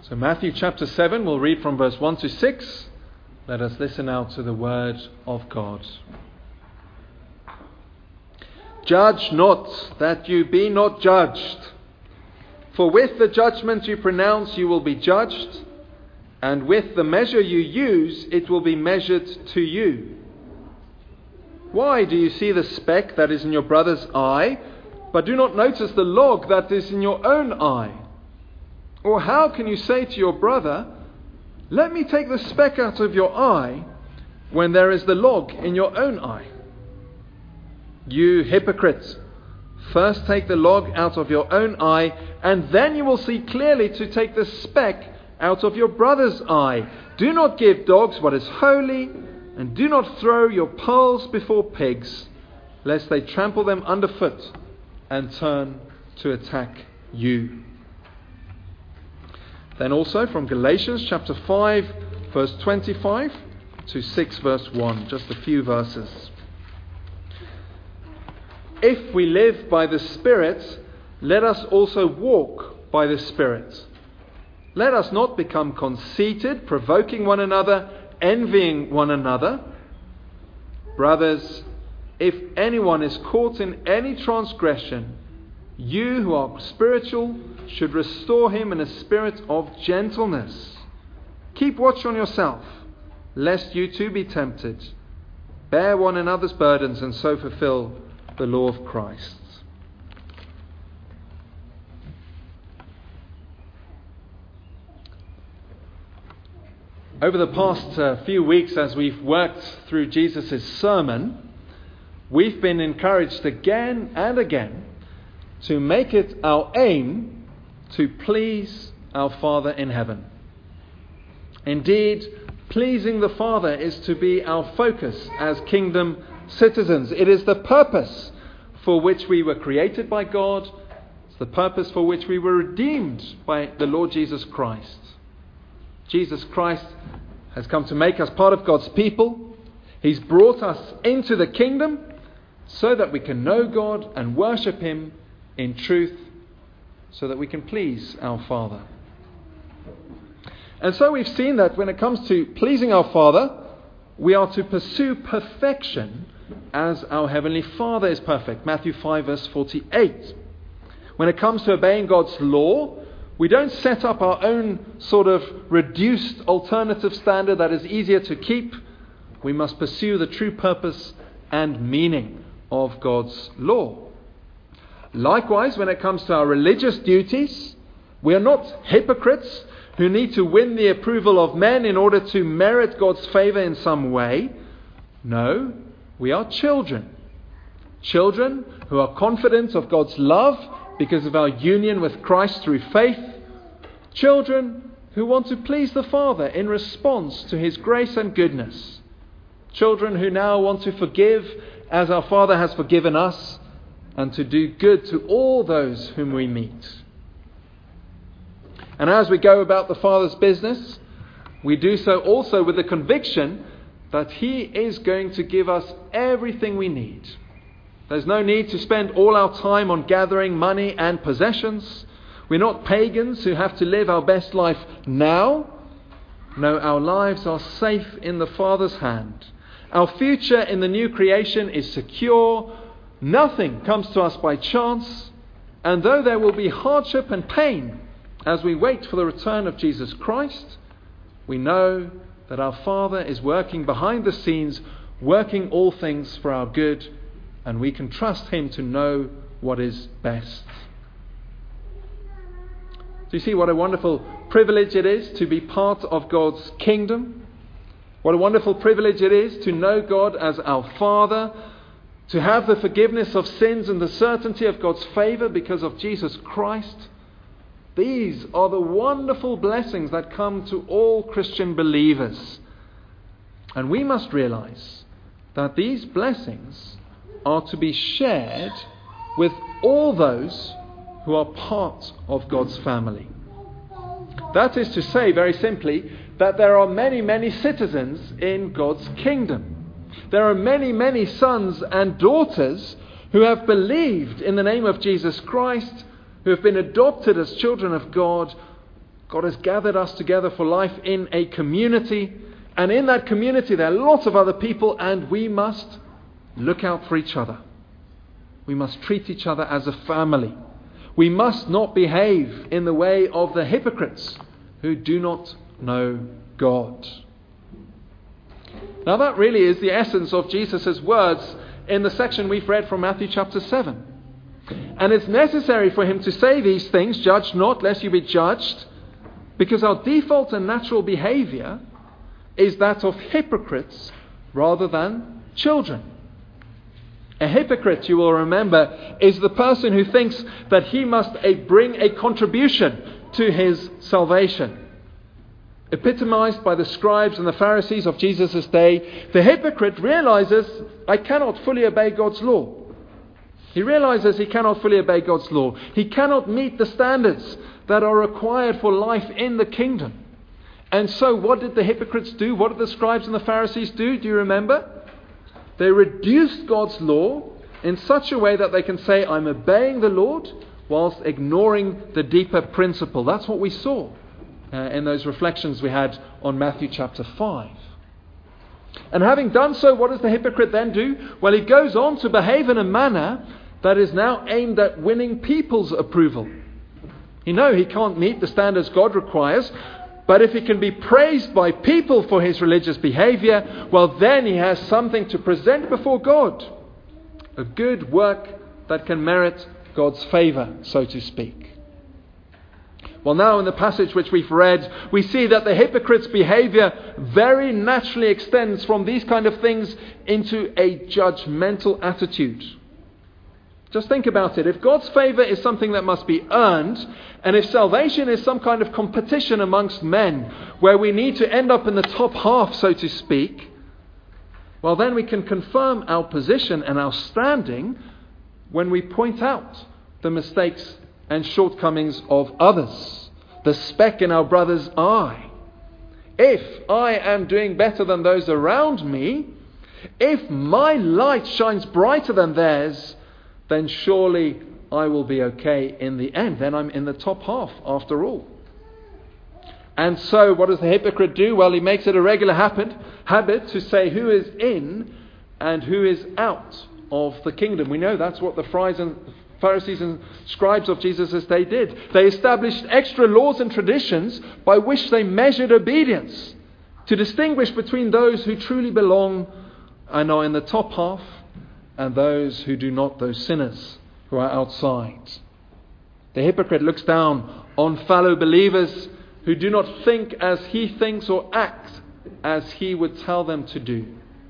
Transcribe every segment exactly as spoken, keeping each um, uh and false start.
So Matthew chapter seven, we'll read from verse one to six. Let us listen now to the word of God. Judge not, that you be not judged. For with the judgment you pronounce, you will be judged, and with the measure you use, it will be measured to you. Why do you see the speck that is in your brother's eye, but do not notice the log that is in your own eye? Or how can you say to your brother, let me take the speck out of your eye, when there is the log in your own eye? You hypocrite, first take the log out of your own eye, and then you will see clearly to take the speck out of your brother's eye. Do not give dogs what is holy, and do not throw your pearls before pigs, lest they trample them underfoot and turn to attack you. Then also from Galatians chapter five, verse twenty-five to six, verse one, just a few verses. If we live by the Spirit, let us also walk by the Spirit. Let us not become conceited, provoking one another, envying one another. Brothers, if anyone is caught in any transgression, you who are spiritual should restore him in a spirit of gentleness. Keep watch on yourself, lest you too be tempted. Bear one another's burdens and so fulfill the law of Christ. Over the past uh, few weeks, as we've worked through Jesus' sermon, we've been encouraged again and again to make it our aim to please our Father in heaven. Indeed, pleasing the Father is to be our focus as kingdom citizens. It is the purpose for which we were created by God. It's the purpose for which we were redeemed by the Lord Jesus Christ. Jesus Christ has come to make us part of God's people. He's brought us into the kingdom so that we can know God and worship Him in truth, so that we can please our Father. And so we've seen that when it comes to pleasing our Father, we are to pursue perfection as our Heavenly Father is perfect. Matthew five verse forty-eight. When it comes to obeying God's law, we don't set up our own sort of reduced alternative standard that is easier to keep. We must pursue the true purpose and meaning of God's law. Likewise, when it comes to our religious duties, we are not hypocrites who need to win the approval of men in order to merit God's favour in some way. No, we are children. Children who are confident of God's love because of our union with Christ through faith. Children who want to please the Father in response to His grace and goodness. Children who now want to forgive as our Father has forgiven us, and to do good to all those whom we meet. And as we go about the Father's business, we do so also with the conviction that He is going to give us everything we need. There's no need to spend all our time on gathering money and possessions. We're not pagans who have to live our best life now. No, our lives are safe in the Father's hand. Our future in the new creation is secure. Nothing comes to us by chance. And though there will be hardship and pain as we wait for the return of Jesus Christ, we know that our Father is working behind the scenes, working all things for our good, and we can trust Him to know what is best. Do you see what a wonderful privilege it is to be part of God's kingdom? What a wonderful privilege it is to know God as our Father, to have the forgiveness of sins and the certainty of God's favour because of Jesus Christ. These are the wonderful blessings that come to all Christian believers. And we must realize that these blessings are to be shared with all those who are part of God's family. That is to say, very simply, that there are many, many citizens in God's kingdom. There are many, many sons and daughters who have believed in the name of Jesus Christ, who have been adopted as children of God. God has gathered us together for life in a community. And in that community there are lots of other people, and we must look out for each other. We must treat each other as a family. We must not behave in the way of the hypocrites who do not know God. Now that really is the essence of Jesus' words in the section we've read from Matthew chapter seven. And it's necessary for him to say these things, judge not lest you be judged, because our default and natural behavior is that of hypocrites rather than children. A hypocrite, you will remember, is the person who thinks that he must a, bring a contribution to his salvation. Epitomized by the scribes and the Pharisees of Jesus' day, the hypocrite realizes, I cannot fully obey God's law. He realizes he cannot fully obey God's law. He cannot meet the standards that are required for life in the kingdom. And so what did the hypocrites do? What did the scribes and the Pharisees do? Do you remember? They reduced God's law in such a way that they can say, I'm obeying the Lord, whilst ignoring the deeper principle. That's what we saw uh, in those reflections we had on Matthew chapter five. And having done so, what does the hypocrite then do? Well, he goes on to behave in a manner that is now aimed at winning people's approval. You know, he can't meet the standards God requires, but if he can be praised by people for his religious behavior, well, then he has something to present before God. A good work that can merit God's favor, so to speak. Well, now in the passage which we've read, we see that the hypocrite's behavior very naturally extends from these kind of things into a judgmental attitude. Just think about it. If God's favor is something that must be earned, and if salvation is some kind of competition amongst men, where we need to end up in the top half, so to speak, well, then we can confirm our position and our standing when we point out the mistakes and shortcomings of others, the speck in our brother's eye. If I am doing better than those around me, if my light shines brighter than theirs, then surely I will be okay in the end. Then I'm in the top half after all. And so what does the hypocrite do? Well, he makes it a regular habit, habit to say who is in and who is out of the kingdom. We know that's what the Pharisees and scribes of Jesus' day did. They established extra laws and traditions by which they measured obedience to distinguish between those who truly belong and are in the top half and those who do not, those sinners who are outside. The hypocrite looks down on fellow believers who do not think as he thinks or act as he would tell them to do.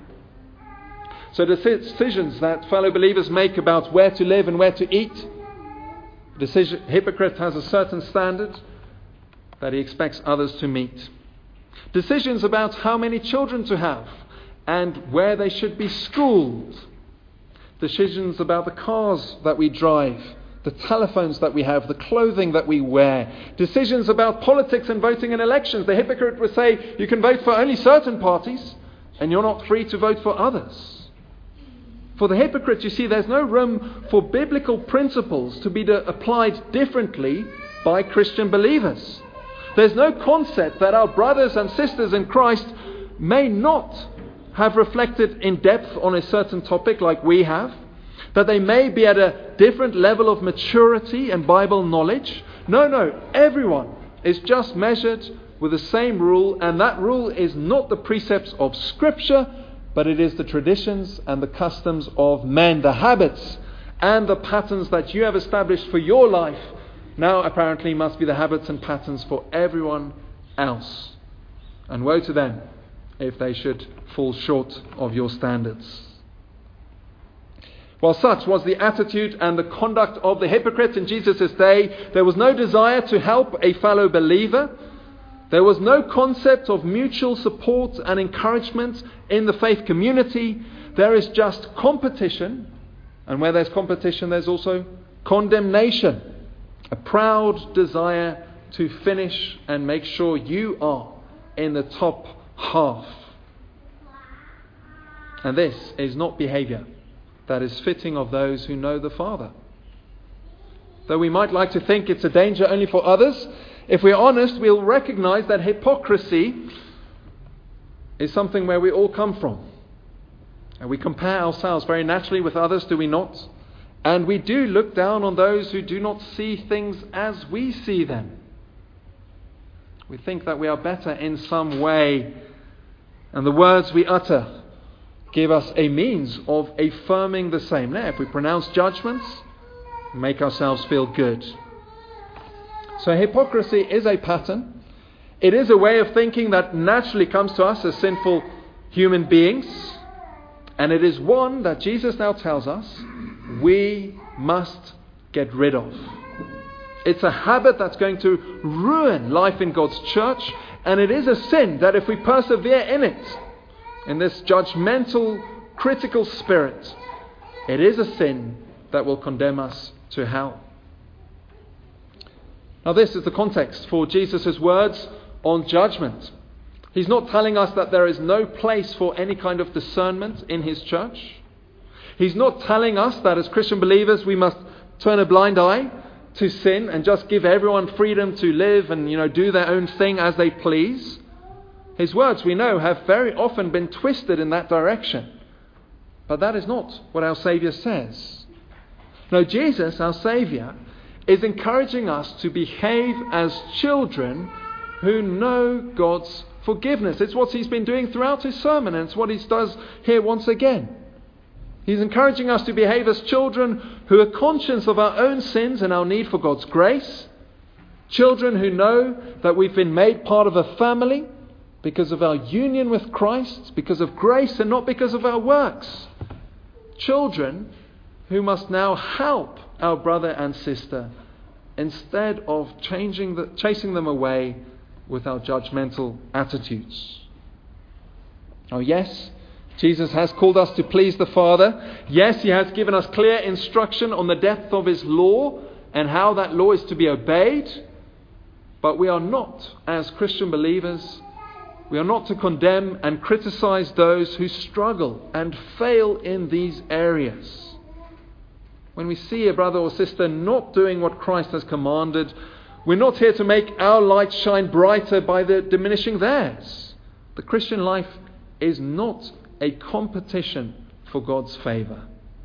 So the decisions that fellow believers make about where to live and where to eat, the decision, hypocrite has a certain standard that he expects others to meet. Decisions about how many children to have and where they should be schooled. Decisions about the cars that we drive, the telephones that we have, the clothing that we wear. Decisions about politics and voting in elections. The hypocrite would say you can vote for only certain parties and you're not free to vote for others. For the hypocrite, you see, there's no room for biblical principles to be applied differently by Christian believers. There's no concept that our brothers and sisters in Christ may not have reflected in depth on a certain topic like we have, that they may be at a different level of maturity and Bible knowledge. No, no, everyone is just measured with the same rule, and that rule is not the precepts of Scripture, but it is the traditions and the customs of men, the habits and the patterns that you have established for your life now apparently must be the habits and patterns for everyone else. And woe to them if they should fall short of your standards. While such was the attitude and the conduct of the hypocrites in Jesus' day, there was no desire to help a fellow believer. There was no concept of mutual support and encouragement in the faith community. There is just competition. And where there's competition, there's also condemnation. A proud desire to finish and make sure you are in the top half. And this is not behavior that is fitting of those who know the Father. Though we might like to think it's a danger only for others, If we're honest, we'll recognize that hypocrisy is something where we all come from. And we compare ourselves very naturally with others, do we not? And we do look down on those who do not see things as we see them. We think that we are better in some way, and the words we utter give us a means of affirming the same. Now, if we pronounce judgments, make ourselves feel good. So hypocrisy is a pattern. It is a way of thinking that naturally comes to us as sinful human beings. And it is one that Jesus now tells us we must get rid of. It's a habit that's going to ruin life in God's church. And it is a sin that if we persevere in it, in this judgmental, critical spirit, it is a sin that will condemn us to hell. Now this is the context for Jesus' words on judgment. He's not telling us that there is no place for any kind of discernment in his church. He's not telling us that as Christian believers we must turn a blind eye to sin and just give everyone freedom to live and, you know, do their own thing as they please. His words, we know, have very often been twisted in that direction. But that is not what our Saviour says. No, Jesus, our Saviour, is encouraging us to behave as children who know God's forgiveness. It's what he's been doing throughout his sermon, and it's what he does here once again. He's encouraging us to behave as children who are conscious of our own sins and our need for God's grace. Children who know that we've been made part of a family because of our union with Christ, because of grace and not because of our works. Children who must now help our brother and sister instead of changing the, chasing them away with our judgmental attitudes. Oh yes, Jesus has called us to please the Father. Yes, he has given us clear instruction on the depth of his law and how that law is to be obeyed. But we are not, as Christian believers, we are not to condemn and criticize those who struggle and fail in these areas. When we see a brother or sister not doing what Christ has commanded, we're not here to make our light shine brighter by the diminishing theirs. The Christian life is not a competition for God's favour.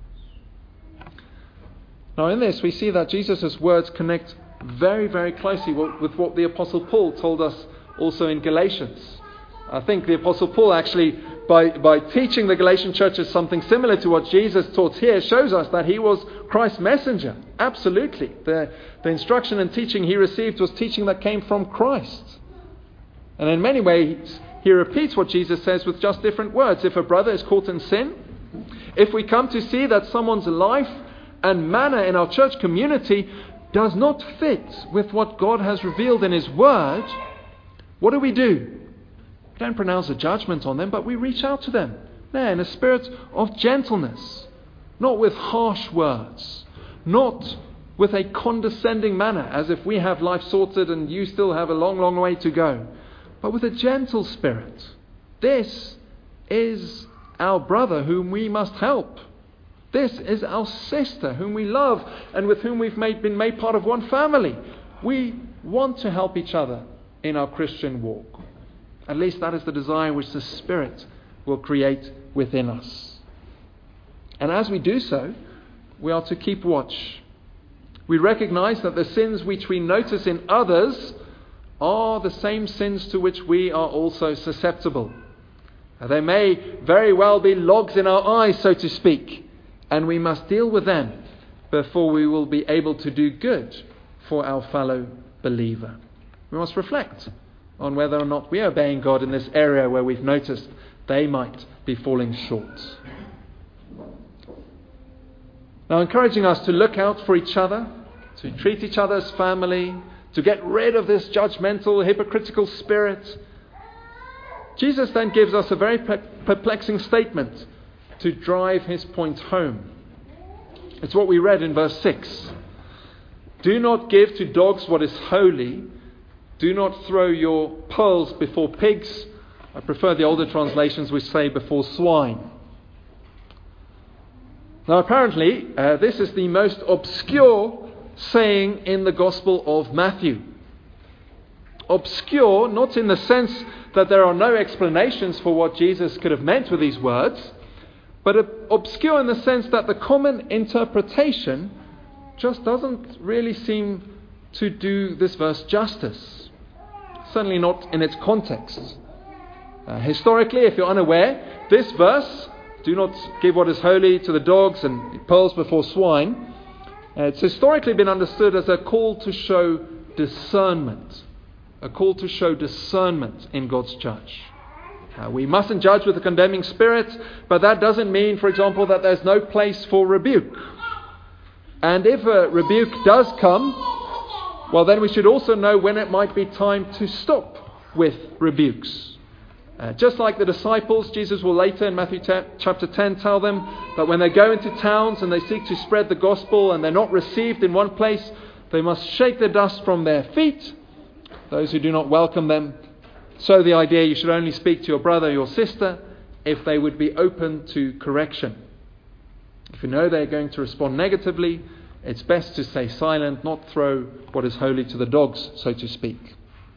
Now in this we see that Jesus' words connect very, very closely with what the Apostle Paul told us also in Galatians. I think the Apostle Paul actually, by, by teaching the Galatian churches something similar to what Jesus taught here, shows us that he was Christ's messenger. Absolutely. The, the instruction and teaching he received was teaching that came from Christ. And in many ways, he repeats what Jesus says with just different words. If a brother is caught in sin, if we come to see that someone's life and manner in our church community does not fit with what God has revealed in his word, what do we do? We don't pronounce a judgment on them, but we reach out to them there in a spirit of gentleness, not with harsh words, not with a condescending manner, as if we have life sorted and you still have a long, long way to go, but with a gentle spirit. This is our brother whom we must help. This is our sister whom we love and with whom we've made, been made part of one family. We want to help each other in our Christian walk. At least that is the desire which the Spirit will create within us. And as we do so, we are to keep watch. We recognize that the sins which we notice in others are the same sins to which we are also susceptible. They may very well be logs in our eyes, so to speak, and we must deal with them before we will be able to do good for our fellow believer. We must reflect on whether or not we are obeying God in this area where we've noticed they might be falling short. Now, encouraging us to look out for each other, to treat each other as family, to get rid of this judgmental, hypocritical spirit, Jesus then gives us a very perplexing statement to drive his point home. It's what we read in verse six. Do not give to dogs what is holy. Do not throw your pearls before pigs. I prefer the older translations which say before swine. Now apparently, uh, this is the most obscure saying in the Gospel of Matthew. obscure, not in the sense that there are no explanations for what Jesus could have meant with these words, but obscure in the sense that the common interpretation just doesn't really seem to do this verse justice. Certainly not in its context. Uh, historically, if you're unaware, this verse, do not give what is holy to the dogs and pearls before swine, uh, it's historically been understood as a call to show discernment. A call to show discernment in God's church. Uh, we mustn't judge with a condemning spirit, but that doesn't mean, for example, that there's no place for rebuke. And if a rebuke does come, well, then we should also know when it might be time to stop with rebukes. Uh, just like the disciples, Jesus will later in Matthew ten, chapter ten tell them that when they go into towns and they seek to spread the gospel and they're not received in one place, they must shake the dust from their feet, those who do not welcome them. So the idea, you should only speak to your brother or your sister if they would be open to correction. If you know they're going to respond negatively, it's best to stay silent, not throw what is holy to the dogs, so to speak.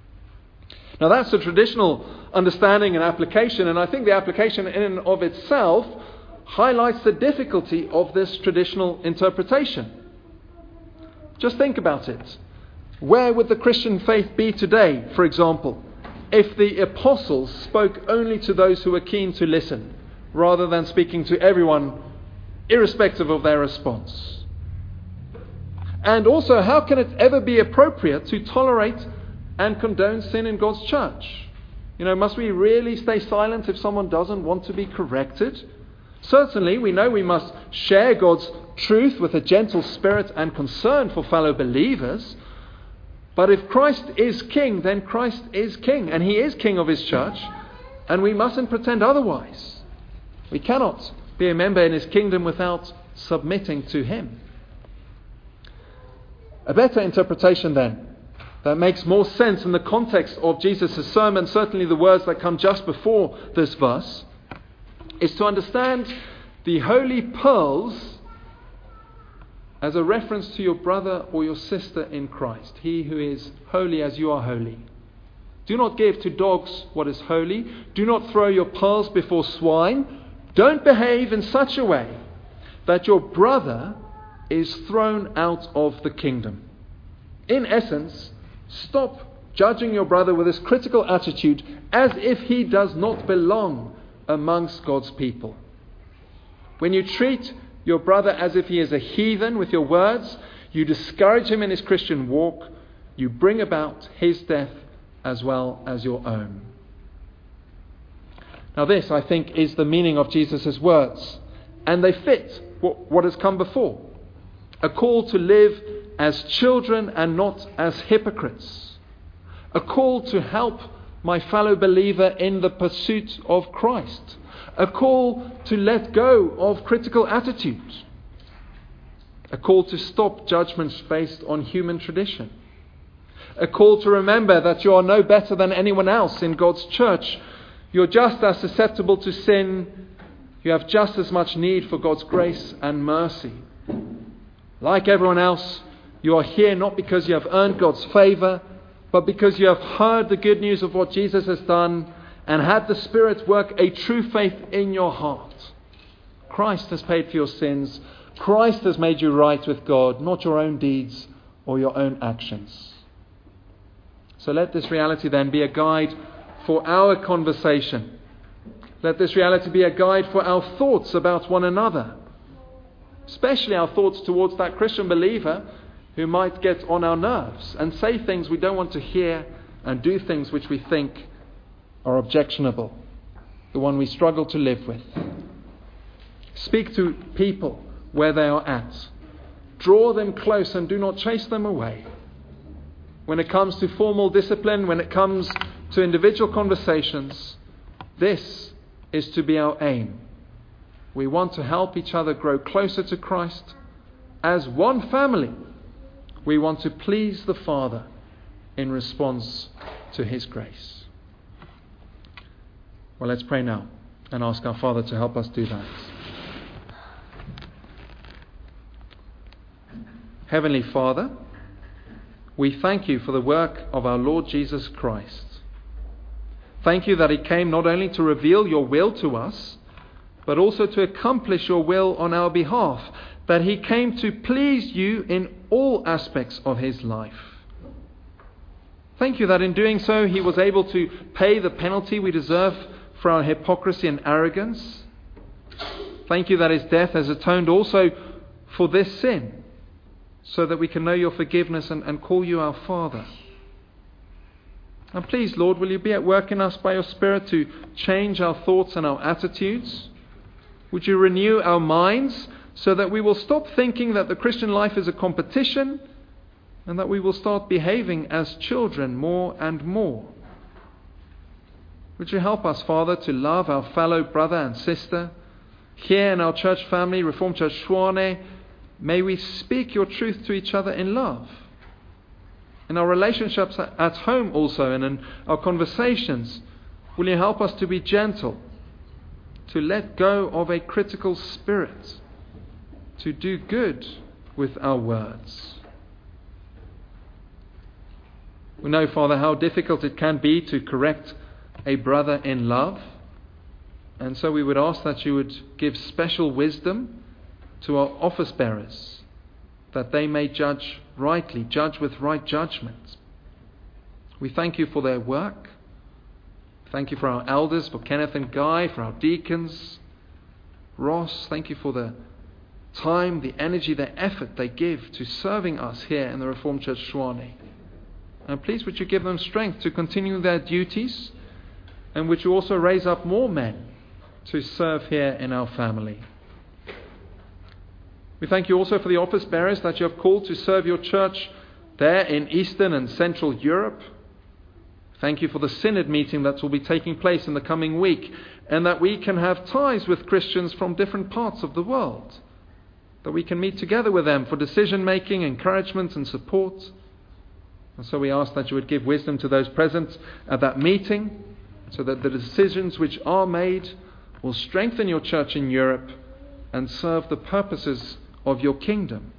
Now that's the traditional understanding and application, and I think the application in and of itself highlights the difficulty of this traditional interpretation. Just think about it. Where would the Christian faith be today, for example, if the apostles spoke only to those who were keen to listen, rather than speaking to everyone, irrespective of their response? And also, how can it ever be appropriate to tolerate and condone sin in God's church? You know, must we really stay silent if someone doesn't want to be corrected? Certainly, we know we must share God's truth with a gentle spirit and concern for fellow believers. But if Christ is king, then Christ is king, and he is king of his church, and we mustn't pretend otherwise. We cannot be a member in his kingdom without submitting to him. A better interpretation then, that makes more sense in the context of Jesus' sermon, certainly the words that come just before this verse, is to understand the holy pearls as a reference to your brother or your sister in Christ, he who is holy as you are holy. Do not give to dogs what is holy. Do not throw your pearls before swine. Don't behave in such a way that your brother is thrown out of the kingdom. In essence, stop judging your brother with this critical attitude as if he does not belong amongst God's people. When you treat your brother as if he is a heathen with your words, you discourage him in his Christian walk, you bring about his death as well as your own. Now this, I think, is the meaning of Jesus' words, and they fit what, what has come before. A call to live as children and not as hypocrites. A call to help my fellow believer in the pursuit of Christ. A call to let go of critical attitudes. A call to stop judgments based on human tradition. A call to remember that you are no better than anyone else in God's church. You're just as susceptible to sin. You have just as much need for God's grace and mercy. Like everyone else, you are here not because you have earned God's favour, but because you have heard the good news of what Jesus has done and had the Spirit work a true faith in your heart. Christ has paid for your sins. Christ has made you right with God, not your own deeds or your own actions. So let this reality then be a guide for our conversation. Let this reality be a guide for our thoughts about one another, especially our thoughts towards that Christian believer who might get on our nerves and say things we don't want to hear and do things which we think are objectionable, the one we struggle to live with. Speak to people where they are at. Draw them close and do not chase them away. When it comes to formal discipline, when it comes to individual conversations, this is to be our aim. We want to help each other grow closer to Christ. As one family, we want to please the Father in response to His grace. Well, let's pray now and ask our Father to help us do that. Heavenly Father, we thank you for the work of our Lord Jesus Christ. Thank you that He came not only to reveal your will to us, but also to accomplish your will on our behalf, that He came to please you in all aspects of His life. Thank you that in doing so He was able to pay the penalty we deserve for our hypocrisy and arrogance. Thank you that His death has atoned also for this sin, so that we can know your forgiveness and, and call you our Father. And please, Lord, will you be at work in us by your Spirit to change our thoughts and our attitudes? Would you renew our minds so that we will stop thinking that the Christian life is a competition, and that we will start behaving as children more and more? Would you help us, Father, to love our fellow brother and sister? Here in our church family, Reformed Church Schwane, may we speak your truth to each other in love. In our relationships at home also, and in our conversations, will you help us to be gentle, to let go of a critical spirit, to do good with our words? We know, Father, how difficult it can be to correct a brother in love, and so we would ask that you would give special wisdom to our office bearers, that they may judge rightly, judge with right judgment. We thank you for their work. Thank you for our elders, for Kenneth and Guy, for our deacons. Ross, thank you for the time, the energy, the effort they give to serving us here in the Reformed Church Schwane. And please would you give them strength to continue their duties, and would you also raise up more men to serve here in our family. We thank you also for the office bearers that you have called to serve your church there in Eastern and Central Europe. Thank you for the synod meeting that will be taking place in the coming week, and that we can have ties with Christians from different parts of the world, that we can meet together with them for decision making, encouragement and support. And so we ask that you would give wisdom to those present at that meeting, so that the decisions which are made will strengthen your church in Europe and serve the purposes of your kingdom.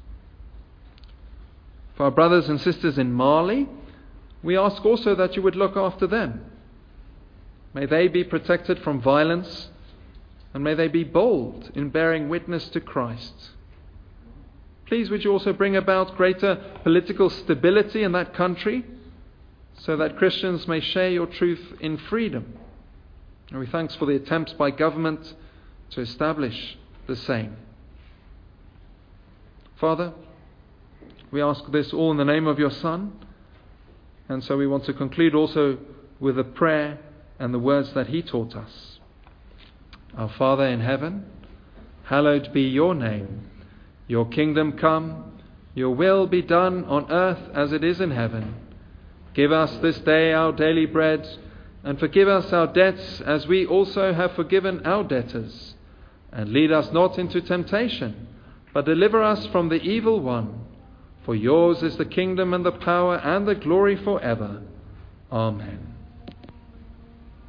For our brothers and sisters in Mali, we ask also that you would look after them. May they be protected from violence, and may they be bold in bearing witness to Christ. Please would you also bring about greater political stability in that country, so that Christians may share your truth in freedom. And we thanks for the attempts by government to establish the same. Father, we ask this all in the name of your Son, and so we want to conclude also with a prayer and the words that he taught us. Our Father in heaven, hallowed be your name. Your kingdom come, your will be done on earth as it is in heaven. Give us this day our daily bread, and forgive us our debts as we also have forgiven our debtors. And lead us not into temptation, but deliver us from the evil one. For yours is the kingdom and the power and the glory forever. Amen.